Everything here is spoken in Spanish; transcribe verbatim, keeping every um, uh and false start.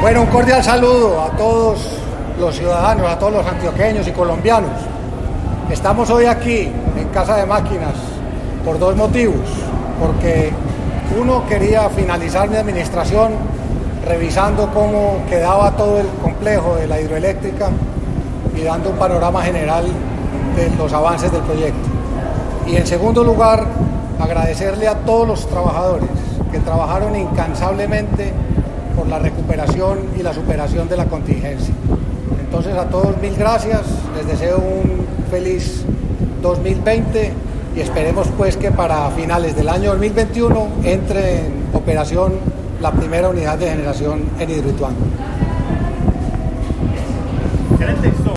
Bueno, un cordial saludo a todos los ciudadanos, a todos los antioqueños y colombianos. Estamos hoy aquí en Casa de Máquinas por dos motivos. Porque uno, quería finalizar mi administración revisando cómo quedaba todo el complejo de la hidroeléctrica y dando un panorama general de los avances del proyecto. Y en segundo lugar, agradecerle a todos los trabajadores que trabajaron incansablemente por la recuperación y la superación de la contingencia. Entonces, a todos mil gracias, les deseo un feliz dos mil veinte y esperemos pues que para finales del año dos mil veintiuno entre en operación la primera unidad de generación en Hidroituango. Excelente.